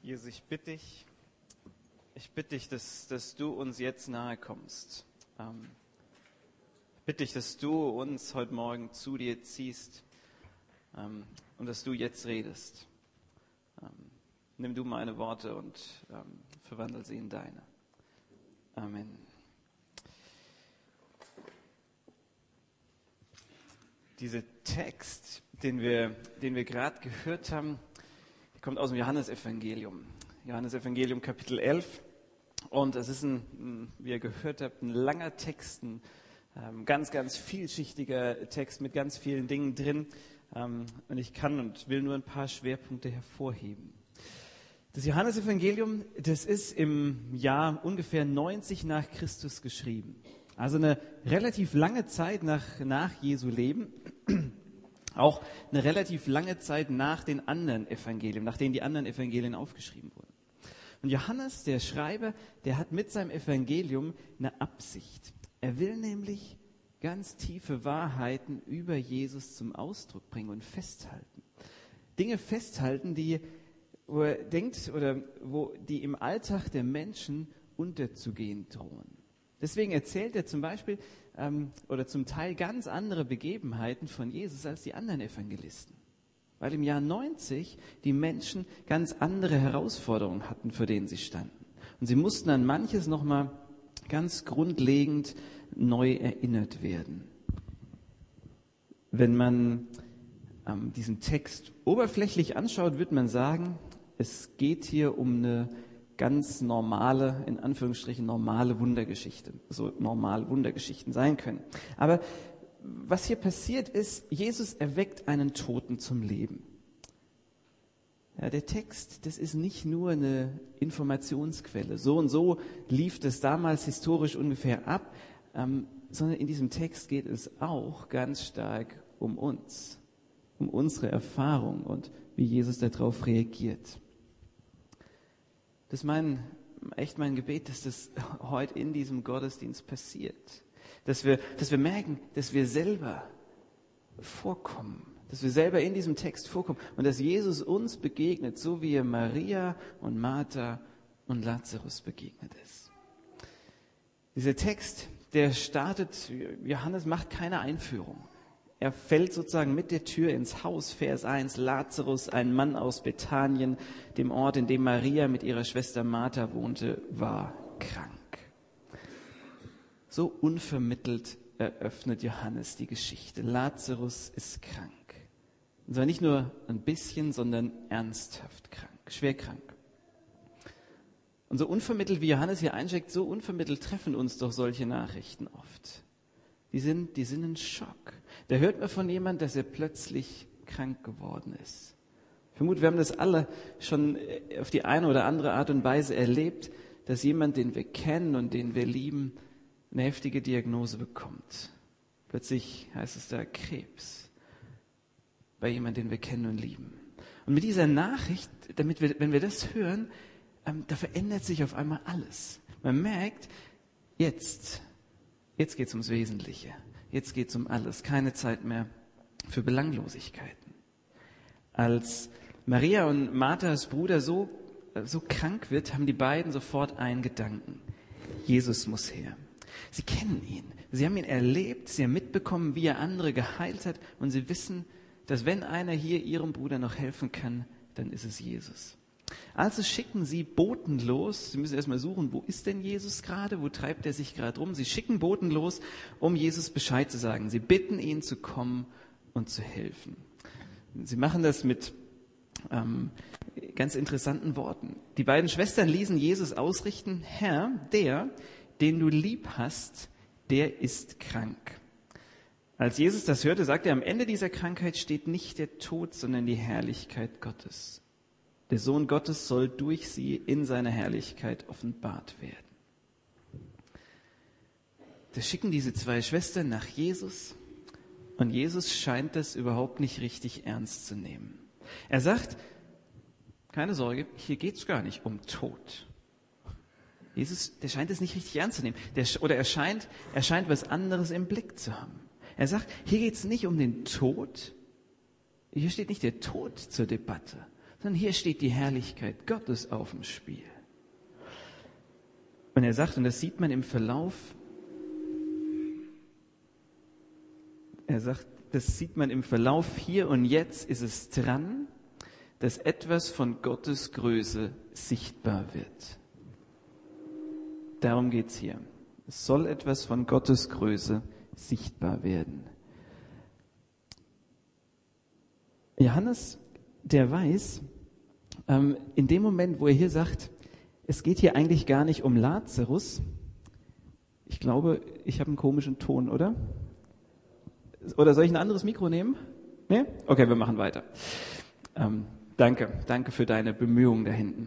Jesus, ich bitte dich, dass du uns jetzt nahe kommst. Ich bitte dich, dass du uns heute Morgen zu dir ziehst und dass du jetzt redest. Nimm du meine Worte und verwandle sie in deine. Amen. Dieser Text, den wir gerade gehört haben, kommt aus dem Johannesevangelium. Johannesevangelium Kapitel 11. Und es ist wie ihr gehört habt, ein langer Text, ein ganz, ganz vielschichtiger Text mit ganz vielen Dingen drin. Und ich kann und will nur ein paar Schwerpunkte hervorheben. Das Johannesevangelium, das ist im Jahr ungefähr 90 nach Christus geschrieben. Also eine relativ lange Zeit nach Jesu Leben. Auch eine relativ lange Zeit nach den anderen Evangelien, nachdem die anderen Evangelien aufgeschrieben wurden. Und Johannes, der Schreiber, der hat mit seinem Evangelium eine Absicht. Er will nämlich ganz tiefe Wahrheiten über Jesus zum Ausdruck bringen und festhalten. Dinge festhalten, wo er denkt oder die im Alltag der Menschen unterzugehen drohen. Deswegen erzählt er zum Beispiel oder zum Teil ganz andere Begebenheiten von Jesus als die anderen Evangelisten. Weil im Jahr 90 die Menschen ganz andere Herausforderungen hatten, vor denen sie standen. Und sie mussten an manches nochmal ganz grundlegend neu erinnert werden. Wenn man diesen Text oberflächlich anschaut, wird man sagen, es geht hier um eine ganz normale, in Anführungsstrichen normale Wundergeschichte, so normal Wundergeschichten sein können. Aber was hier passiert ist, Jesus erweckt einen Toten zum Leben. Ja, der Text, das ist nicht nur eine Informationsquelle. So und so lief das damals historisch ungefähr ab, sondern in diesem Text geht es auch ganz stark um uns, um unsere Erfahrung und wie Jesus darauf reagiert. Das ist echt mein Gebet, dass das heute in diesem Gottesdienst passiert. Dass wir merken, dass wir selber vorkommen. Dass wir selber in diesem Text vorkommen. Und dass Jesus uns begegnet, so wie er Maria und Martha und Lazarus begegnet ist. Dieser Text, der startet, Johannes macht keine Einführung. Er fällt sozusagen mit der Tür ins Haus, Vers 1, Lazarus, ein Mann aus Bethanien, dem Ort, in dem Maria mit ihrer Schwester Martha wohnte, war krank. So unvermittelt eröffnet Johannes die Geschichte. Lazarus ist krank. Und zwar nicht nur ein bisschen, sondern ernsthaft krank, schwer krank. Und so unvermittelt, wie Johannes hier einsteckt, so unvermittelt treffen uns doch solche Nachrichten oft. Die sind in Schock. Da hört man von jemandem, dass er plötzlich krank geworden ist. Ich vermute, wir haben das alle schon auf die eine oder andere Art und Weise erlebt, dass jemand, den wir kennen und den wir lieben, eine heftige Diagnose bekommt. Plötzlich heißt es da Krebs. Bei jemandem, den wir kennen und lieben. Und mit dieser Nachricht, wenn wir das hören, da verändert sich auf einmal alles. Man merkt, jetzt geht es ums Wesentliche. Jetzt geht es um alles. Keine Zeit mehr für Belanglosigkeiten. Als Maria und Marthas Bruder so krank wird, haben die beiden sofort einen Gedanken. Jesus muss her. Sie kennen ihn. Sie haben ihn erlebt. Sie haben mitbekommen, wie er andere geheilt hat. Und sie wissen, dass wenn einer hier ihrem Bruder noch helfen kann, dann ist es Jesus. Also schicken sie Boten los. Sie müssen erstmal suchen, wo ist denn Jesus gerade? Wo treibt er sich gerade rum? Sie schicken Boten los, um Jesus Bescheid zu sagen. Sie bitten ihn zu kommen und zu helfen. Sie machen das mit ganz interessanten Worten. Die beiden Schwestern ließen Jesus ausrichten, Herr, der, den du lieb hast, der ist krank. Als Jesus das hörte, sagte er, am Ende dieser Krankheit steht nicht der Tod, sondern die Herrlichkeit Gottes. Der Sohn Gottes soll durch sie in seiner Herrlichkeit offenbart werden. Da schicken diese zwei Schwestern nach Jesus und Jesus scheint das überhaupt nicht richtig ernst zu nehmen. Er sagt, keine Sorge, hier geht es gar nicht um Tod. Jesus, der scheint es nicht richtig ernst zu nehmen. Er scheint was anderes im Blick zu haben. Er sagt, hier geht es nicht um den Tod. Hier steht nicht der Tod zur Debatte, sondern hier steht die Herrlichkeit Gottes auf dem Spiel. Und er sagt, und das sieht man im Verlauf, hier und jetzt ist es dran, dass etwas von Gottes Größe sichtbar wird. Darum geht's hier. Es soll etwas von Gottes Größe sichtbar werden. Johannes, der weiß, in dem Moment, wo er hier sagt, es geht hier eigentlich gar nicht um Lazarus. Ich glaube, ich habe einen komischen Ton, oder? Oder soll ich ein anderes Mikro nehmen? Nee? Okay, wir machen weiter. Danke für deine Bemühungen da hinten.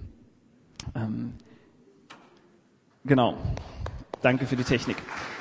Genau. Danke für die Technik.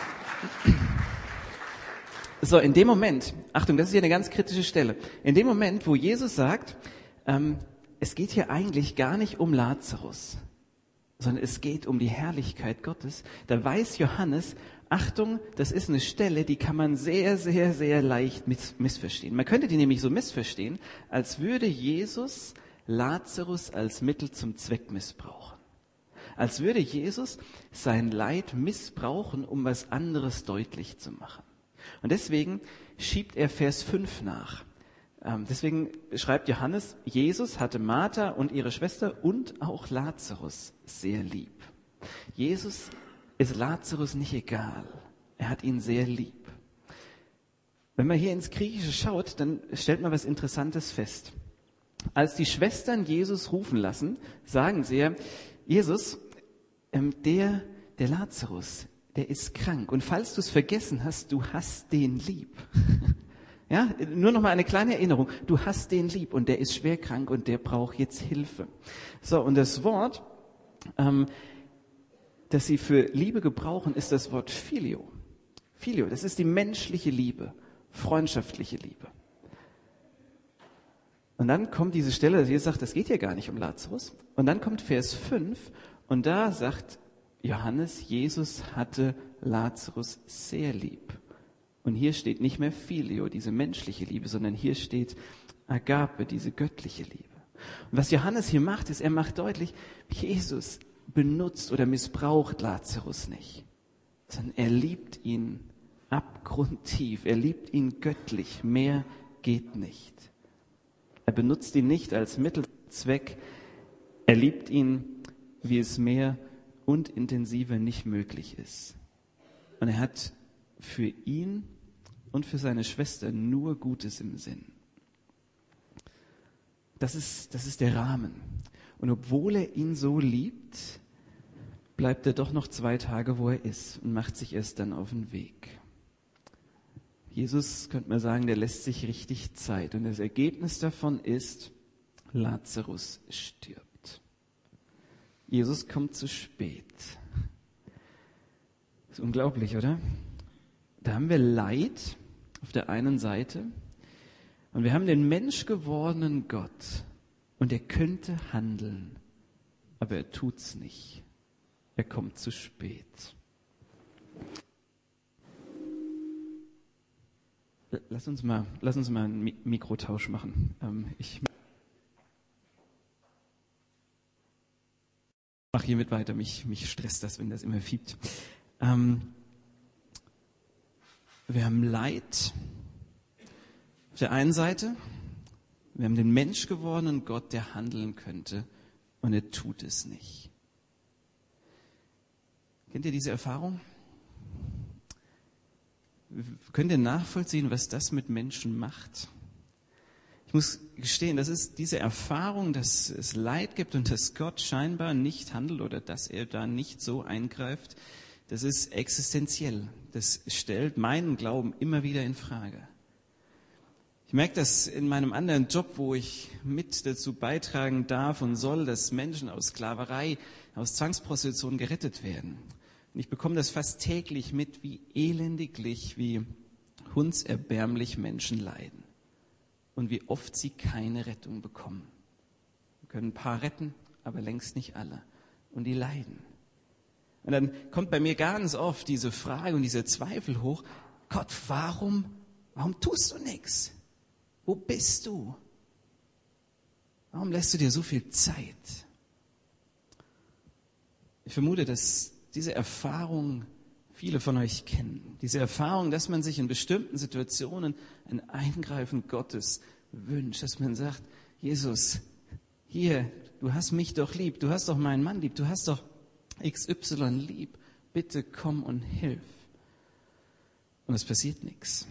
So, in dem Moment, Achtung, das ist hier eine ganz kritische Stelle. In dem Moment, wo Jesus sagt, es geht hier eigentlich gar nicht um Lazarus, sondern es geht um die Herrlichkeit Gottes, da weiß Johannes, Achtung, das ist eine Stelle, die kann man sehr, sehr, sehr leicht missverstehen. Man könnte die nämlich so missverstehen, als würde Jesus Lazarus als Mittel zum Zweck missbrauchen. Als würde Jesus sein Leid missbrauchen, um was anderes deutlich zu machen. Und deswegen schiebt er Vers 5 nach. Deswegen schreibt Johannes, Jesus hatte Martha und ihre Schwester und auch Lazarus sehr lieb. Jesus ist Lazarus nicht egal. Er hat ihn sehr lieb. Wenn man hier ins Griechische schaut, dann stellt man was Interessantes fest. Als die Schwestern Jesus rufen lassen, sagen sie ja, Jesus, der Lazarus, der ist krank. Und falls du es vergessen hast, du hast den lieb. Ja, nur noch mal eine kleine Erinnerung. Du hast den lieb und der ist schwer krank und der braucht jetzt Hilfe. So, und das Wort, das sie für Liebe gebrauchen, ist das Wort Phileo. Phileo, das ist die menschliche Liebe, freundschaftliche Liebe. Und dann kommt diese Stelle, dass Jesus sagt, das geht hier gar nicht um Lazarus. Und dann kommt Vers 5 und da sagt Johannes, Jesus hatte Lazarus sehr lieb. Und hier steht nicht mehr Phileo, diese menschliche Liebe, sondern hier steht Agape, diese göttliche Liebe. Und was Johannes hier macht, ist, er macht deutlich, Jesus benutzt oder missbraucht Lazarus nicht, sondern er liebt ihn abgrundtief, er liebt ihn göttlich, mehr geht nicht. Er benutzt ihn nicht als Mittelzweck, er liebt ihn, wie es mehr und intensiver nicht möglich ist. Und er hat für ihn und für seine Schwester nur Gutes im Sinn. Das ist der Rahmen. Und obwohl er ihn so liebt, bleibt er doch noch 2 Tage, wo er ist und macht sich erst dann auf den Weg. Jesus, könnte man sagen, der lässt sich richtig Zeit. Und das Ergebnis davon ist, Lazarus stirbt. Jesus kommt zu spät. Das ist unglaublich, oder? Da haben wir Leid auf der einen Seite und wir haben den menschgewordenen Gott und er könnte handeln, aber er tut's nicht. Er kommt zu spät. Lass uns mal einen Mikrotausch machen. Ich mache hiermit weiter. Mich stresst das, wenn das immer fiebt. Wir haben Leid auf der einen Seite. Wir haben den menschgewordenen Gott, der handeln könnte, und er tut es nicht. Kennt ihr diese Erfahrung? Könnt ihr nachvollziehen, was das mit Menschen macht? Ich muss gestehen, das ist diese Erfahrung, dass es Leid gibt und dass Gott scheinbar nicht handelt oder dass er da nicht so eingreift, das ist existenziell. Das stellt meinen Glauben immer wieder in Frage. Ich merke das in meinem anderen Job, wo ich mit dazu beitragen darf und soll, dass Menschen aus Sklaverei, aus Zwangsprostitution gerettet werden. Und ich bekomme das fast täglich mit, wie elendiglich, wie hundserbärmlich Menschen leiden. Und wie oft sie keine Rettung bekommen. Wir können ein paar retten, aber längst nicht alle. Und die leiden. Und dann kommt bei mir ganz oft diese Frage und dieser Zweifel hoch, Gott, warum tust du nichts? Wo bist du? Warum lässt du dir so viel Zeit? Ich vermute, dass diese Erfahrung viele von euch kennen. Diese Erfahrung, dass man sich in bestimmten Situationen ein Eingreifen Gottes wünscht, dass man sagt, Jesus, hier, du hast mich doch lieb, du hast doch meinen Mann lieb, du hast doch XY lieb, bitte komm und hilf. Und es passiert nichts.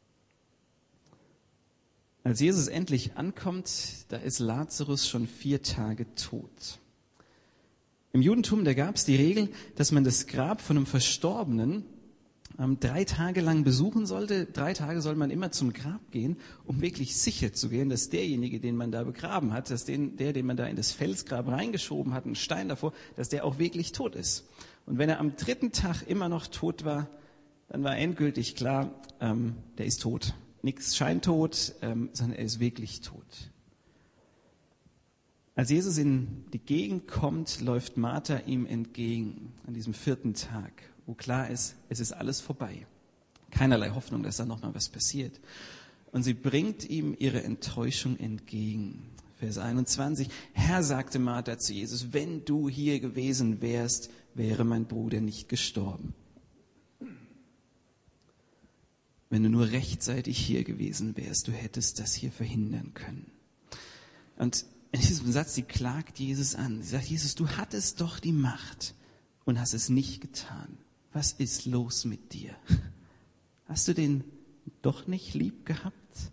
Als Jesus endlich ankommt, da ist Lazarus schon 4 Tage tot. Im Judentum, da gab es die Regel, dass man das Grab von einem Verstorbenen 3 Tage lang besuchen sollte. 3 Tage soll man immer zum Grab gehen, um wirklich sicher zu gehen, dass derjenige, den man da begraben hat, dass den man da in das Felsgrab reingeschoben hat, einen Stein davor, dass der auch wirklich tot ist. Und wenn er am 3. Tag immer noch tot war, dann war endgültig klar, der ist tot. Nichts scheintot, sondern er ist wirklich tot. Als Jesus in die Gegend kommt, läuft Martha ihm entgegen an diesem 4. Tag, wo klar ist, es ist alles vorbei. Keinerlei Hoffnung, dass da nochmal was passiert. Und sie bringt ihm ihre Enttäuschung entgegen. Vers 21, Herr, sagte Martha zu Jesus, wenn du hier gewesen wärst, wäre mein Bruder nicht gestorben. Wenn du nur rechtzeitig hier gewesen wärst, du hättest das hier verhindern können. Und in diesem Satz, sie klagt Jesus an. Sie sagt, Jesus, du hattest doch die Macht und hast es nicht getan. Was ist los mit dir? Hast du den doch nicht lieb gehabt?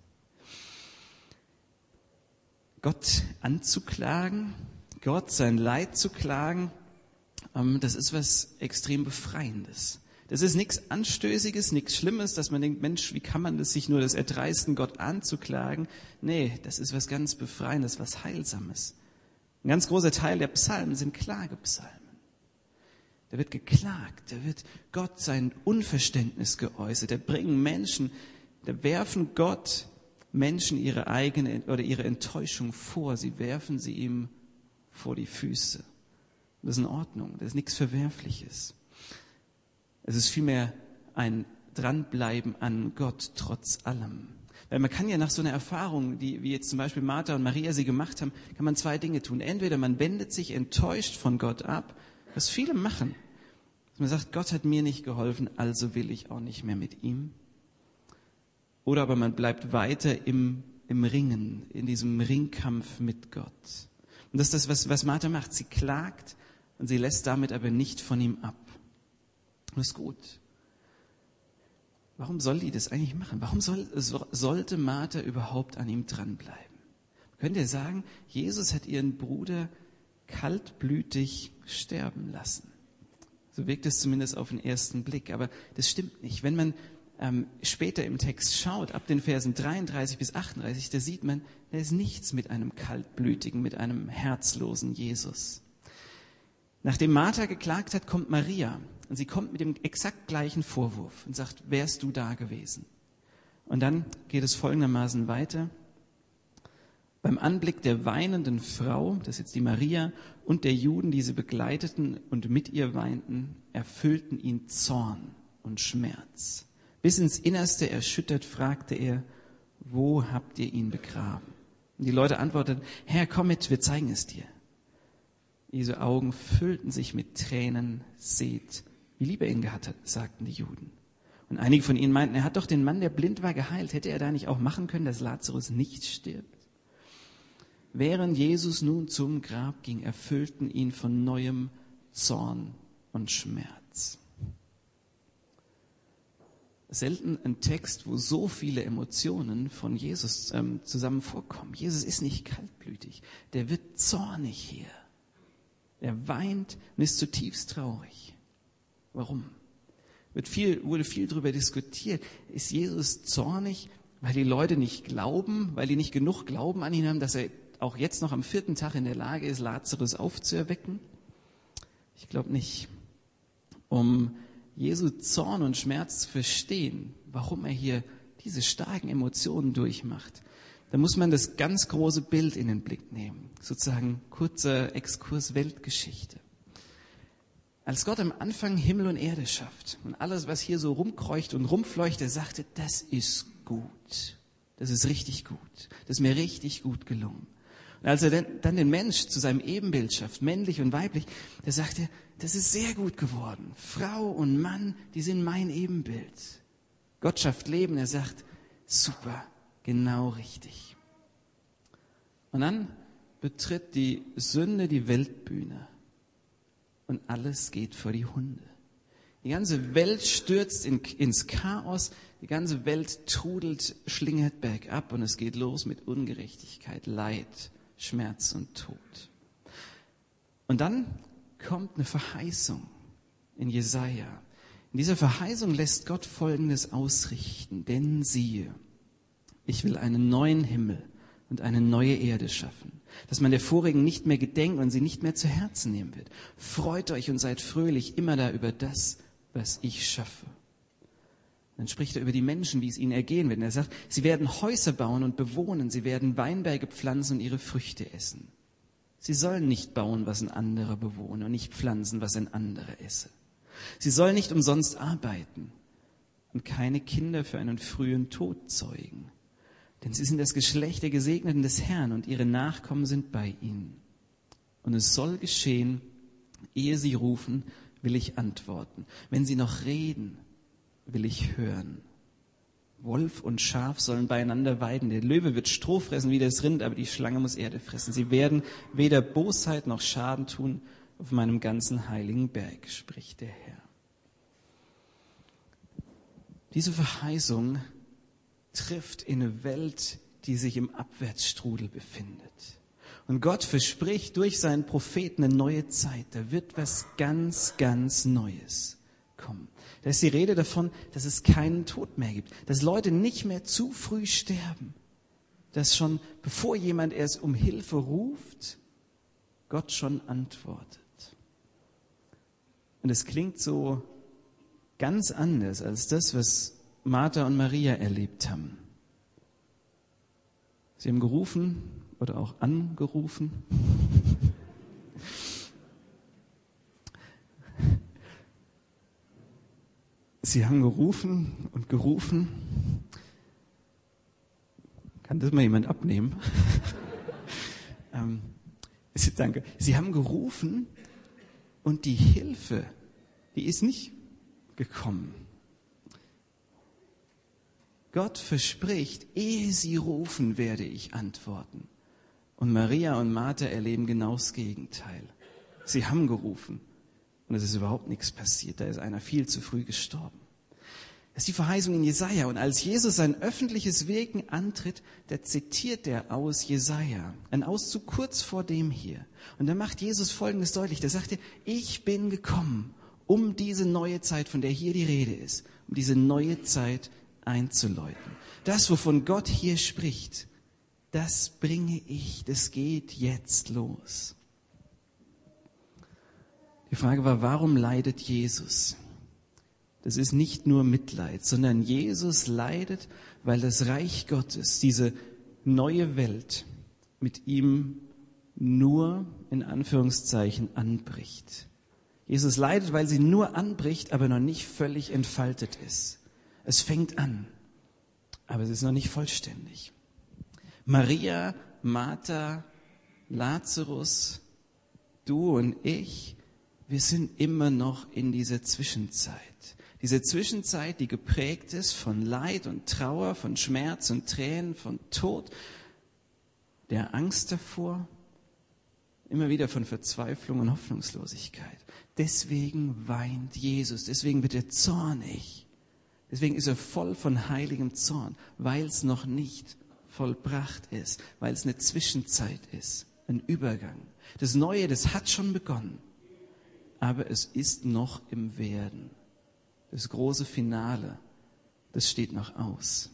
Gott anzuklagen, Gott sein Leid zu klagen, das ist was extrem Befreiendes. Das ist nichts Anstößiges, nichts Schlimmes, dass man denkt, Mensch, wie kann man das sich nur das erdreisten, Gott anzuklagen? Nee, das ist was ganz Befreiendes, was Heilsames. Ein ganz großer Teil der Psalmen sind Klagepsalmen. Da wird geklagt, da wird Gott sein Unverständnis geäußert, da bringen Menschen, da werfen Gott Menschen ihre eigene oder ihre Enttäuschung vor, sie werfen sie ihm vor die Füße. Das ist in Ordnung, das ist nichts Verwerfliches. Es ist vielmehr ein Dranbleiben an Gott trotz allem. Weil man kann ja nach so einer Erfahrung, wie jetzt zum Beispiel Martha und Maria sie gemacht haben, kann man 2 Dinge tun. Entweder man wendet sich enttäuscht von Gott ab, was viele machen. Man sagt, Gott hat mir nicht geholfen, also will ich auch nicht mehr mit ihm. Oder aber man bleibt weiter im Ringen, in diesem Ringkampf mit Gott. Und das ist das, was Martha macht. Sie klagt und sie lässt damit aber nicht von ihm ab. Das ist gut. Warum soll die das eigentlich machen? Warum sollte Martha überhaupt an ihm dranbleiben? Könnt ihr sagen, Jesus hat ihren Bruder kaltblütig sterben lassen. So wirkt es zumindest auf den ersten Blick. Aber das stimmt nicht. Wenn man später im Text schaut, ab den Versen 33 bis 38, da sieht man, da ist nichts mit einem kaltblütigen, mit einem herzlosen Jesus. Nachdem Martha geklagt hat, kommt Maria. Und sie kommt mit dem exakt gleichen Vorwurf und sagt, wärst du da gewesen? Und dann geht es folgendermaßen weiter. Beim Anblick der weinenden Frau, das ist jetzt die Maria, und der Juden, die sie begleiteten und mit ihr weinten, erfüllten ihn Zorn und Schmerz. Bis ins Innerste erschüttert fragte er, wo habt ihr ihn begraben? Und die Leute antworteten, Herr, komm mit, wir zeigen es dir. Jesu Augen füllten sich mit Tränen, seht, wie lieb er ihn gehabt hat, sagten die Juden. Und einige von ihnen meinten, er hat doch den Mann, der blind war, geheilt. Hätte er da nicht auch machen können, dass Lazarus nicht stirbt? Während Jesus nun zum Grab ging, erfüllten ihn von neuem Zorn und Schmerz. Selten ein Text, wo so viele Emotionen von Jesus zusammen vorkommen. Jesus ist nicht kaltblütig, der wird zornig hier. Er weint und ist zutiefst traurig. Warum? Wurde viel darüber diskutiert. Ist Jesus zornig, weil die Leute nicht glauben, weil die nicht genug Glauben an ihn haben, dass er auch jetzt noch am 4. Tag in der Lage ist, Lazarus aufzuerwecken? Ich glaube nicht. Um Jesu Zorn und Schmerz zu verstehen, warum er hier diese starken Emotionen durchmacht, da muss man das ganz große Bild in den Blick nehmen. Sozusagen kurzer Exkurs Weltgeschichte. Als Gott am Anfang Himmel und Erde schafft und alles, was hier so rumkreucht und rumfleucht, er sagte, das ist gut. Das ist richtig gut. Das ist mir richtig gut gelungen. Und als er dann den Mensch zu seinem Ebenbild schafft, männlich und weiblich, da sagt er, das ist sehr gut geworden. Frau und Mann, die sind mein Ebenbild. Gott schafft Leben, er sagt, super, genau richtig. Und dann betritt die Sünde die Weltbühne und alles geht vor die Hunde. Die ganze Welt stürzt ins Chaos, die ganze Welt trudelt, schlingert bergab und es geht los mit Ungerechtigkeit, Leid, Schmerz und Tod. Und dann kommt eine Verheißung in Jesaja. In dieser Verheißung lässt Gott Folgendes ausrichten. Denn siehe, ich will einen neuen Himmel und eine neue Erde schaffen, dass man der vorigen nicht mehr gedenkt und sie nicht mehr zu Herzen nehmen wird. Freut euch und seid fröhlich immer da über das, was ich schaffe. Dann spricht er über die Menschen, wie es ihnen ergehen wird. Und er sagt, sie werden Häuser bauen und bewohnen, sie werden Weinberge pflanzen und ihre Früchte essen. Sie sollen nicht bauen, was ein anderer bewohne, und nicht pflanzen, was ein anderer esse. Sie sollen nicht umsonst arbeiten und keine Kinder für einen frühen Tod zeugen. Denn sie sind das Geschlecht der Gesegneten des Herrn und ihre Nachkommen sind bei ihnen. Und es soll geschehen, ehe sie rufen, will ich antworten. Wenn sie noch reden, will ich hören. Wolf und Schaf sollen beieinander weiden. Der Löwe wird Stroh fressen wie das Rind, aber die Schlange muss Erde fressen. Sie werden weder Bosheit noch Schaden tun auf meinem ganzen heiligen Berg, spricht der Herr. Diese Verheißung trifft in eine Welt, die sich im Abwärtsstrudel befindet. Und Gott verspricht durch seinen Propheten eine neue Zeit. Da wird was ganz, ganz Neues kommen. Da ist die Rede davon, dass es keinen Tod mehr gibt. Dass Leute nicht mehr zu früh sterben. Dass schon, bevor jemand erst um Hilfe ruft, Gott schon antwortet. Und es klingt so ganz anders als das, was Martha und Maria erlebt haben. Sie haben gerufen oder auch angerufen. Sie haben gerufen und gerufen. Kann das mal jemand abnehmen? Danke. Sie haben gerufen und die Hilfe, die ist nicht gekommen. Gott verspricht, ehe sie rufen, werde ich antworten. Und Maria und Martha erleben genau das Gegenteil. Sie haben gerufen und es ist überhaupt nichts passiert. Da ist einer viel zu früh gestorben. Das ist die Verheißung in Jesaja. Und als Jesus sein öffentliches Wirken antritt, da zitiert er aus Jesaja. Ein Auszug kurz vor dem hier. Und da macht Jesus Folgendes deutlich. Da sagt er, ich bin gekommen, um diese neue Zeit, von der hier die Rede ist, um diese neue Zeit einzuläuten. Das, wovon Gott hier spricht, das bringe ich, das geht jetzt los. Die Frage war, warum leidet Jesus? Das ist nicht nur Mitleid, sondern Jesus leidet, weil das Reich Gottes, diese neue Welt, mit ihm nur in Anführungszeichen anbricht. Jesus leidet, weil sie nur anbricht, aber noch nicht völlig entfaltet ist. Es fängt an, aber es ist noch nicht vollständig. Maria, Martha, Lazarus, du und ich, wir sind immer noch in dieser Zwischenzeit. Diese Zwischenzeit, die geprägt ist von Leid und Trauer, von Schmerz und Tränen, von Tod, der Angst davor, immer wieder von Verzweiflung und Hoffnungslosigkeit. Deswegen weint Jesus, deswegen wird er zornig. Deswegen ist er voll von heiligem Zorn, weil es noch nicht vollbracht ist, weil es eine Zwischenzeit ist, ein Übergang. Das Neue, das hat schon begonnen, aber es ist noch im Werden. Das große Finale, das steht noch aus.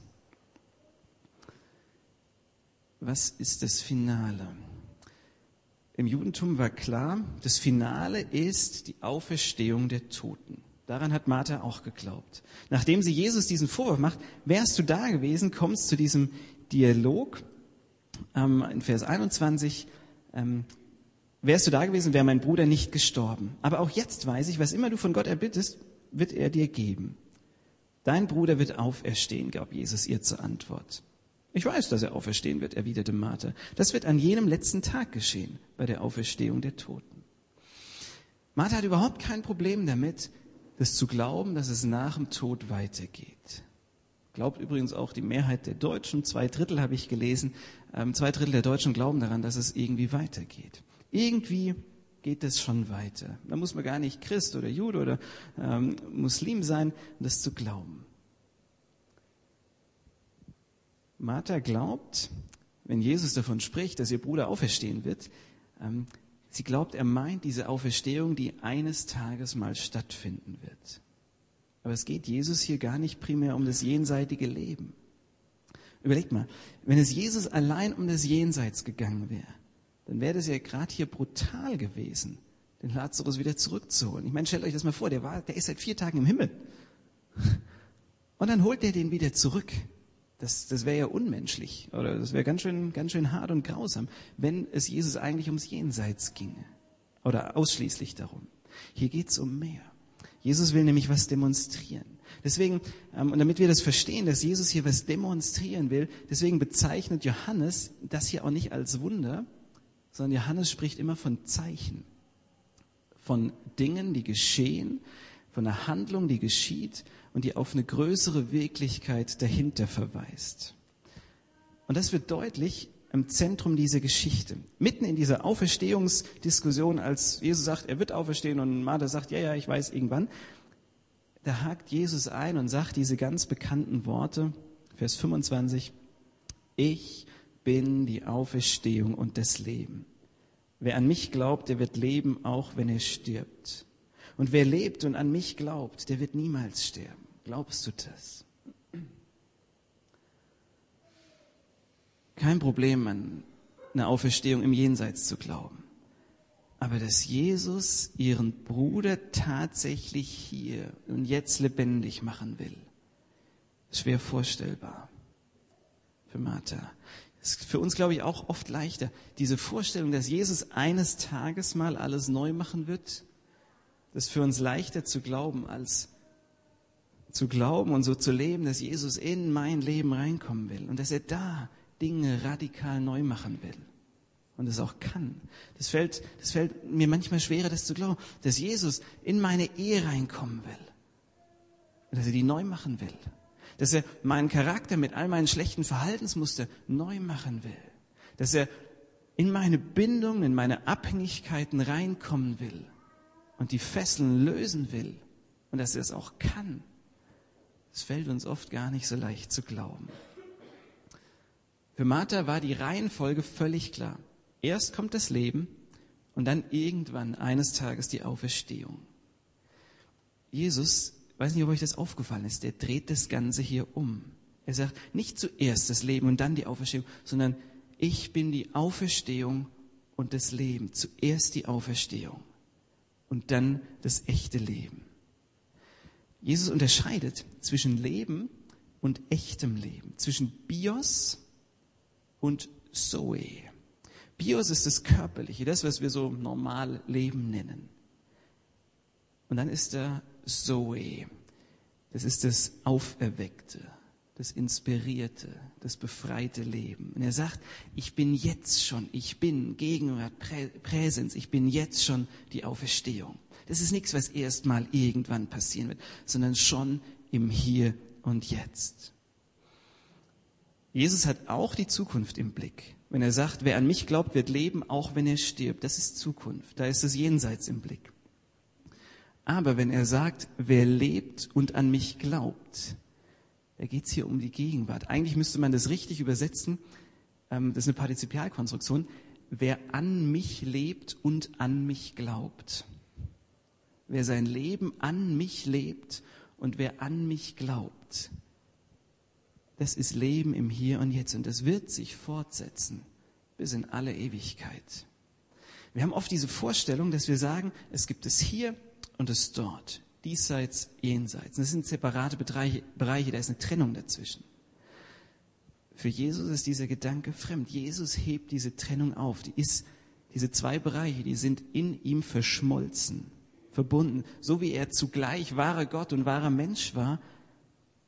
Was ist das Finale? Im Judentum war klar, das Finale ist die Auferstehung der Toten. Daran hat Martha auch geglaubt. Nachdem sie Jesus diesen Vorwurf macht, wärst du da gewesen, kommst zu diesem Dialog in Vers 21, wärst du da gewesen, wäre mein Bruder nicht gestorben. Aber auch jetzt weiß ich, was immer du von Gott erbittest, wird er dir geben. Dein Bruder wird auferstehen, gab Jesus ihr zur Antwort. Ich weiß, dass er auferstehen wird, erwiderte Martha. Das wird an jenem letzten Tag geschehen, bei der Auferstehung der Toten. Martha hat überhaupt kein Problem damit, das zu glauben, dass es nach dem Tod weitergeht. Glaubt übrigens auch die Mehrheit der Deutschen, 2/3 habe ich gelesen, 2/3 der Deutschen glauben daran, dass es irgendwie weitergeht. Irgendwie geht es schon weiter. Da muss man gar nicht Christ oder Jude oder Muslim sein, um das zu glauben. Martha glaubt, wenn Jesus davon spricht, dass ihr Bruder auferstehen wird, sie glaubt, er meint diese Auferstehung, die eines Tages mal stattfinden wird. Aber es geht Jesus hier gar nicht primär um das jenseitige Leben. Überlegt mal, wenn es Jesus allein um das Jenseits gegangen wäre, dann wäre das ja gerade hier brutal gewesen, den Lazarus wieder zurückzuholen. Ich meine, stellt euch das mal vor, der ist seit 4 Tagen im Himmel. Und dann holt er den wieder zurück. Das wäre ja unmenschlich oder das wäre ganz schön hart und grausam, wenn es Jesus eigentlich ums Jenseits ginge oder ausschließlich darum. Hier geht es um mehr. Jesus will nämlich was demonstrieren. Deswegen, und damit wir das verstehen, dass Jesus hier was demonstrieren will, deswegen bezeichnet Johannes das hier auch nicht als Wunder, sondern Johannes spricht immer von Zeichen, von Dingen, die geschehen, von einer Handlung, die geschieht und die auf eine größere Wirklichkeit dahinter verweist. Und das wird deutlich im Zentrum dieser Geschichte. Mitten in dieser Auferstehungsdiskussion, als Jesus sagt, er wird auferstehen und Martha sagt, ja, ich weiß irgendwann, da hakt Jesus ein und sagt diese ganz bekannten Worte, Vers 25, ich bin die Auferstehung und das Leben. Wer an mich glaubt, der wird leben, auch wenn er stirbt. Und wer lebt und an mich glaubt, der wird niemals sterben. Glaubst du das? Kein Problem, an eine Auferstehung im Jenseits zu glauben. Aber dass Jesus ihren Bruder tatsächlich hier und jetzt lebendig machen will, ist schwer vorstellbar für Martha. Das ist für uns, glaube ich, auch oft leichter. Diese Vorstellung, dass Jesus eines Tages mal alles neu machen wird, das ist für uns leichter zu glauben, als zu glauben und so zu leben, dass Jesus in mein Leben reinkommen will und dass er da Dinge radikal neu machen will und es auch kann. Das fällt mir manchmal schwerer, das zu glauben, dass Jesus in meine Ehe reinkommen will und dass er die neu machen will, dass er meinen Charakter mit all meinen schlechten Verhaltensmustern neu machen will, dass er in meine Bindungen, in meine Abhängigkeiten reinkommen will und die Fesseln lösen will und dass er es auch kann. Es fällt uns oft gar nicht so leicht zu glauben. Für Martha war die Reihenfolge völlig klar. Erst kommt das Leben und dann irgendwann eines Tages die Auferstehung. Jesus, weiß nicht, ob euch das aufgefallen ist, der dreht das Ganze hier um. Er sagt nicht zuerst das Leben und dann die Auferstehung, sondern ich bin die Auferstehung und das Leben. Zuerst die Auferstehung und dann das echte Leben. Jesus unterscheidet zwischen Leben und echtem Leben, zwischen Bios und Zoe. Bios ist das Körperliche, das, was wir so normal Leben nennen. Und dann ist da Zoe, das ist das Auferweckte, das Inspirierte, das befreite Leben. Und er sagt, ich bin jetzt schon, ich bin Gegenwart, Präsenz, ich bin jetzt schon die Auferstehung. Das ist nichts, was erst mal irgendwann passieren wird, sondern schon im Hier und Jetzt. Jesus hat auch die Zukunft im Blick. Wenn er sagt, wer an mich glaubt, wird leben, auch wenn er stirbt. Das ist Zukunft. Da ist das Jenseits im Blick. Aber wenn er sagt, wer lebt und an mich glaubt, da geht es hier um die Gegenwart. Eigentlich müsste man das richtig übersetzen. Das ist eine Partizipialkonstruktion. Wer an mich lebt und an mich glaubt. Wer sein Leben an mich lebt und wer an mich glaubt. Das ist Leben im Hier und Jetzt und das wird sich fortsetzen bis in alle Ewigkeit. Wir haben oft diese Vorstellung, dass wir sagen, es gibt es hier und es dort, diesseits, jenseits. Das sind separate Bereiche, da ist eine Trennung dazwischen. Für Jesus ist dieser Gedanke fremd. Jesus hebt diese Trennung auf. Diese 2 Bereiche, die sind in ihm verschmolzen, verbunden. So wie er zugleich wahrer Gott und wahrer Mensch war,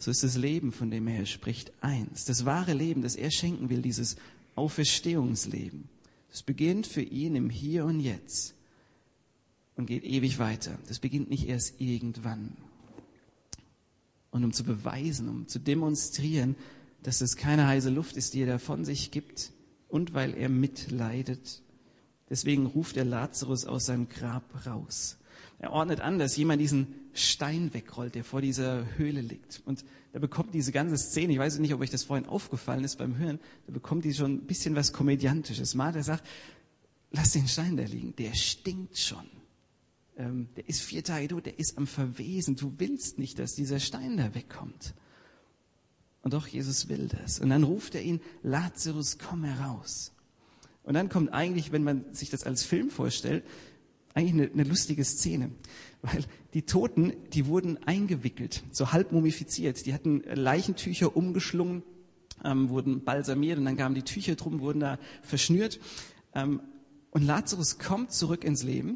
so ist das Leben, von dem er hier spricht, eins. Das wahre Leben, das er schenken will, dieses Auferstehungsleben, das beginnt für ihn im Hier und Jetzt und geht ewig weiter. Das beginnt nicht erst irgendwann. Und um zu beweisen, um zu demonstrieren, dass es keine heiße Luft ist, die er da von sich gibt, und weil er mitleidet, deswegen ruft er Lazarus aus seinem Grab raus. Er ordnet an, dass jemand diesen Stein wegrollt, der vor dieser Höhle liegt. Und da bekommt diese ganze Szene, ich weiß nicht, ob euch das vorhin aufgefallen ist beim Hören, da bekommt die schon ein bisschen was Komödiantisches. Martha sagt, lass den Stein da liegen, der stinkt schon. Der ist 4 Tage tot, der ist am Verwesen. Du willst nicht, dass dieser Stein da wegkommt. Und doch, Jesus will das. Und dann ruft er ihn, Lazarus, komm heraus. Und dann kommt eigentlich, wenn man sich das als Film vorstellt, eigentlich eine lustige Szene. Weil die Toten, die wurden eingewickelt, so halb mumifiziert. Die hatten Leichentücher umgeschlungen, wurden balsamiert und dann kamen die Tücher drum, wurden da verschnürt. Und Lazarus kommt zurück ins Leben.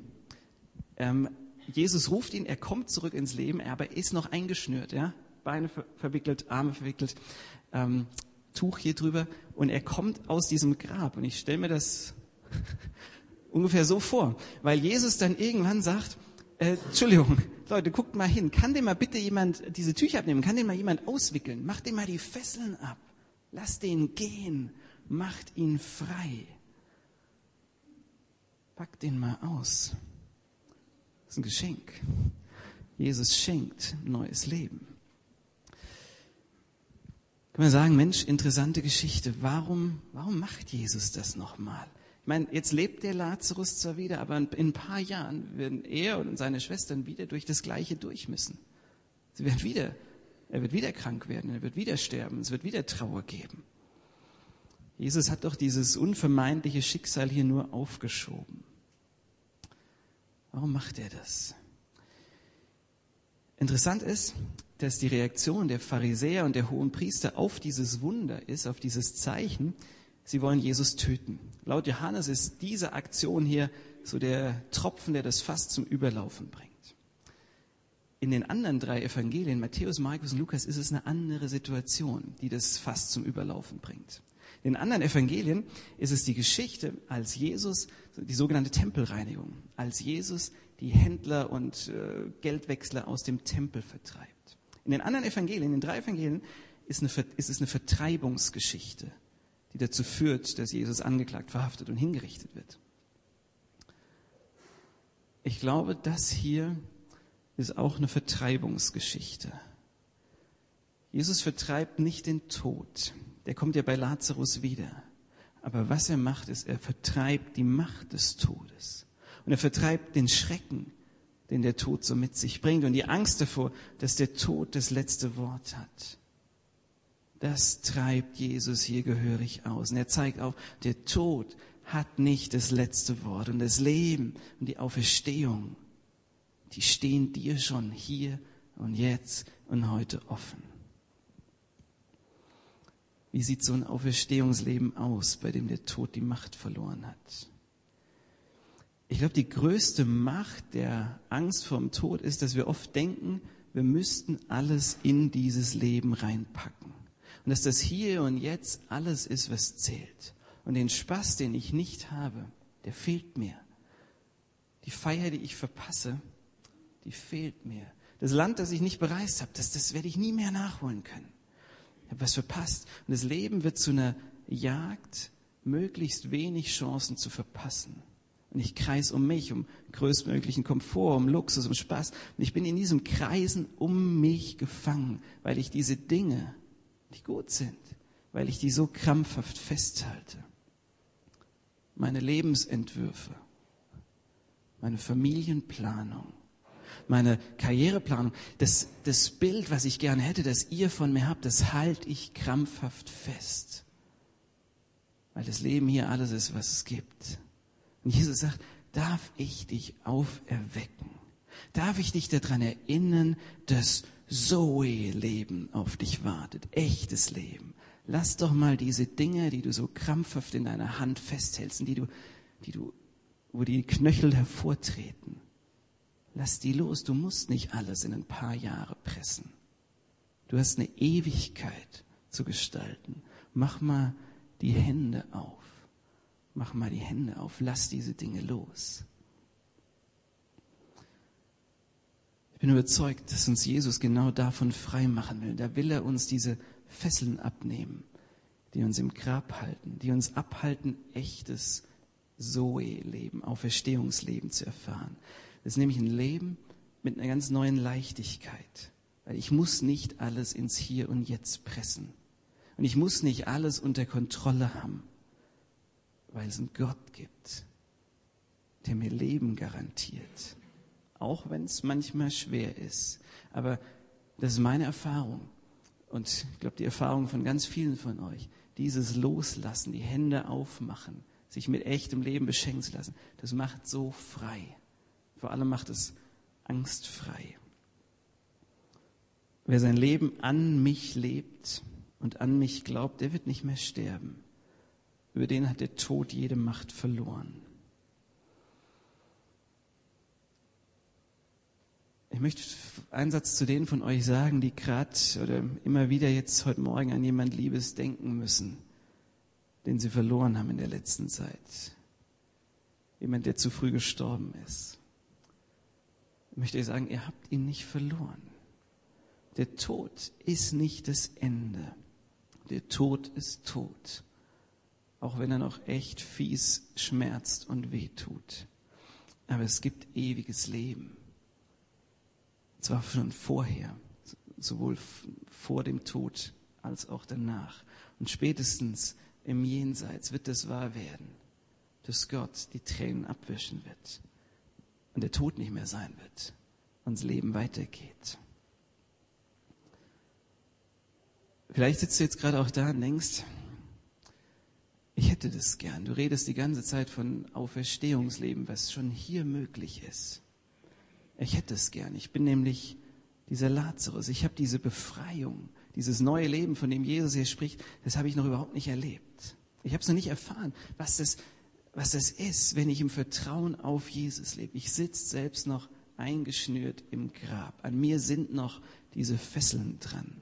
Jesus ruft ihn, er kommt zurück ins Leben, aber er ist noch eingeschnürt, ja? Beine verwickelt, Arme verwickelt, Tuch hier drüber und er kommt aus diesem Grab. Und ich stelle mir das ungefähr so vor, weil Jesus dann irgendwann sagt, Entschuldigung, Leute, guckt mal hin, kann denn mal bitte jemand diese Tücher abnehmen, kann denn mal jemand auswickeln, macht den mal die Fesseln ab, lasst den gehen, macht ihn frei, packt den mal aus. Das ist ein Geschenk. Jesus schenkt neues Leben. Kann man sagen, Mensch, interessante Geschichte. Warum macht Jesus das nochmal? Ich meine, jetzt lebt der Lazarus zwar wieder, aber in ein paar Jahren werden er und seine Schwestern wieder durch das Gleiche durch müssen. Er wird wieder krank werden, er wird wieder sterben, es wird wieder Trauer geben. Jesus hat doch dieses unvermeidliche Schicksal hier nur aufgeschoben. Warum macht er das? Interessant ist, dass die Reaktion der Pharisäer und der Hohenpriester auf dieses Wunder ist, auf dieses Zeichen, sie wollen Jesus töten. Laut Johannes ist diese Aktion hier so der Tropfen, der das Fass zum Überlaufen bringt. In den anderen 3 Evangelien, Matthäus, Markus und Lukas, ist es eine andere Situation, die das Fass zum Überlaufen bringt. In den anderen Evangelien ist es die Geschichte, als Jesus, die sogenannte Tempelreinigung, als Jesus die Händler und Geldwechsler aus dem Tempel vertreibt. In den anderen Evangelien, in den 3 Evangelien, ist es eine Vertreibungsgeschichte, die dazu führt, dass Jesus angeklagt, verhaftet und hingerichtet wird. Ich glaube, das hier ist auch eine Vertreibungsgeschichte. Jesus vertreibt nicht den Tod. Der kommt ja bei Lazarus wieder. Aber was er macht, ist, er vertreibt die Macht des Todes. Und er vertreibt den Schrecken, den der Tod so mit sich bringt. Und die Angst davor, dass der Tod das letzte Wort hat. Das treibt Jesus hier gehörig aus. Und er zeigt auf, der Tod hat nicht das letzte Wort. Und das Leben und die Auferstehung, die stehen dir schon hier und jetzt und heute offen. Wie sieht so ein Auferstehungsleben aus, bei dem der Tod die Macht verloren hat? Ich glaube, die größte Macht der Angst vor dem Tod ist, dass wir oft denken, wir müssten alles in dieses Leben reinpacken. Und dass das Hier und Jetzt alles ist, was zählt. Und den Spaß, den ich nicht habe, der fehlt mir. Die Feier, die ich verpasse, die fehlt mir. Das Land, das ich nicht bereist habe, das werde ich nie mehr nachholen können. Ich habe was verpasst. Und das Leben wird zu einer Jagd, möglichst wenig Chancen zu verpassen. Und ich kreise um mich, um größtmöglichen Komfort, um Luxus, um Spaß. Und ich bin in diesem Kreisen um mich gefangen, weil ich diese Dinge, die gut sind, weil ich die so krampfhaft festhalte. Meine Lebensentwürfe, meine Familienplanung, meine Karriereplanung, das Bild, was ich gerne hätte, das ihr von mir habt, das halte ich krampfhaft fest. Weil das Leben hier alles ist, was es gibt. Und Jesus sagt, darf ich dich auferwecken? Darf ich dich daran erinnern, dass Zoe-Leben auf dich wartet, echtes Leben. Lass doch mal diese Dinge, die du so krampfhaft in deiner Hand festhältst, wo die Knöchel hervortreten. Lass die los, du musst nicht alles in ein paar Jahre pressen. Du hast eine Ewigkeit zu gestalten. Mach mal die Hände auf. Mach mal die Hände auf. Lass diese Dinge los. Ich bin überzeugt, dass uns Jesus genau davon frei machen will. Da will er uns diese Fesseln abnehmen, die uns im Grab halten, die uns abhalten, echtes Zoe-Leben, Auferstehungsleben zu erfahren. Das ist nämlich ein Leben mit einer ganz neuen Leichtigkeit. Weil ich muss nicht alles ins Hier und Jetzt pressen. Und ich muss nicht alles unter Kontrolle haben, weil es einen Gott gibt, der mir Leben garantiert. Auch wenn es manchmal schwer ist. Aber das ist meine Erfahrung. Und ich glaube, die Erfahrung von ganz vielen von euch. Dieses Loslassen, die Hände aufmachen, sich mit echtem Leben beschenken zu lassen, das macht so frei. Vor allem macht es angstfrei. Wer sein Leben an mich lebt und an mich glaubt, der wird nicht mehr sterben. Über den hat der Tod jede Macht verloren. Ich möchte einen Satz zu denen von euch sagen, die gerade oder immer wieder jetzt heute Morgen an jemand Liebes denken müssen, den sie verloren haben in der letzten Zeit. Jemand, der zu früh gestorben ist. Ich möchte euch sagen, ihr habt ihn nicht verloren. Der Tod ist nicht das Ende. Der Tod ist tot. Auch wenn er noch echt fies schmerzt und wehtut. Aber es gibt ewiges Leben. Und zwar schon vorher. Sowohl vor dem Tod als auch danach. Und spätestens im Jenseits wird es wahr werden, dass Gott die Tränen abwischen wird. Und der Tod nicht mehr sein wird. Und das Leben weitergeht. Vielleicht sitzt du jetzt gerade auch da und denkst, ich hätte das gern. Du redest die ganze Zeit von Auferstehungsleben, was schon hier möglich ist. Ich hätte es gern. Ich bin nämlich dieser Lazarus. Ich habe diese Befreiung, dieses neue Leben, von dem Jesus hier spricht, das habe ich noch überhaupt nicht erlebt. Ich habe es noch nicht erfahren, was das ist, wenn ich im Vertrauen auf Jesus lebe. Ich sitze selbst noch eingeschnürt im Grab. An mir sind noch diese Fesseln dran.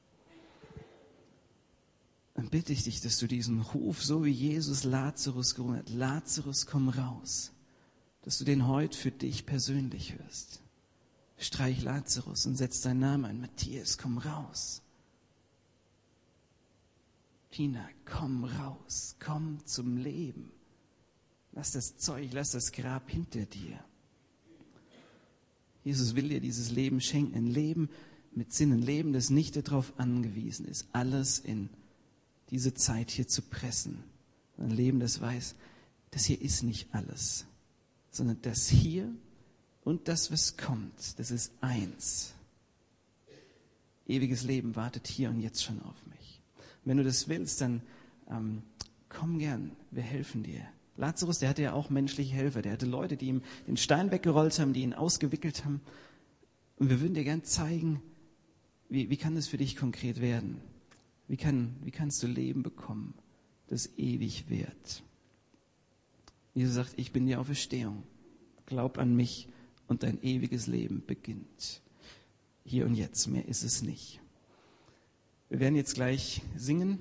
Dann bitte ich dich, dass du diesen Ruf, so wie Jesus Lazarus gerufen hat, Lazarus, komm raus, dass du den heute für dich persönlich hörst. Streich Lazarus und setz deinen Namen ein. Matthias, komm raus. Tina, komm raus, komm zum Leben. Lass das Zeug, lass das Grab hinter dir. Jesus will dir dieses Leben schenken, ein Leben mit Sinn, ein Leben, das nicht darauf angewiesen ist, alles in diese Zeit hier zu pressen. Ein Leben, das weiß, das hier ist nicht alles, sondern das hier und das, was kommt, das ist eins. Ewiges Leben wartet hier und jetzt schon auf mich. Und wenn du das willst, dann komm gern, wir helfen dir. Lazarus, der hatte ja auch menschliche Helfer. Der hatte Leute, die ihm den Stein weggerollt haben, die ihn ausgewickelt haben. Und wir würden dir gern zeigen, wie kann das für dich konkret werden? Wie kannst du Leben bekommen, das ewig währt? Jesus sagt, ich bin die Auferstehung. Glaub an mich und dein ewiges Leben beginnt. Hier und jetzt, mehr ist es nicht. Wir werden jetzt gleich singen.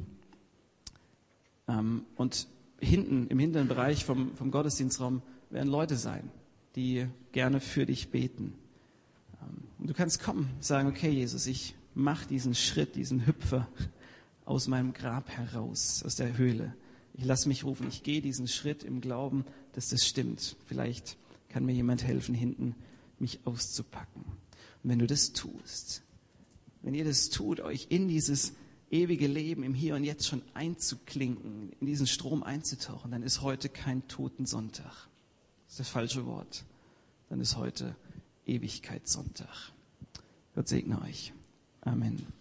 Und hinten, im hinteren Bereich vom Gottesdienstraum werden Leute sein, die gerne für dich beten. Und du kannst kommen, sagen, okay, Jesus, ich mache diesen Schritt, diesen Hüpfer aus meinem Grab heraus, aus der Höhle. Ich lasse mich rufen, ich gehe diesen Schritt im Glauben, dass das stimmt. Vielleicht kann mir jemand helfen, hinten mich auszupacken. Und wenn du das tust, wenn ihr das tut, euch in dieses ewige Leben im Hier und Jetzt schon einzuklinken, in diesen Strom einzutauchen, dann ist heute kein Totensonntag. Das ist das falsche Wort. Dann ist heute Ewigkeitssonntag. Gott segne euch. Amen.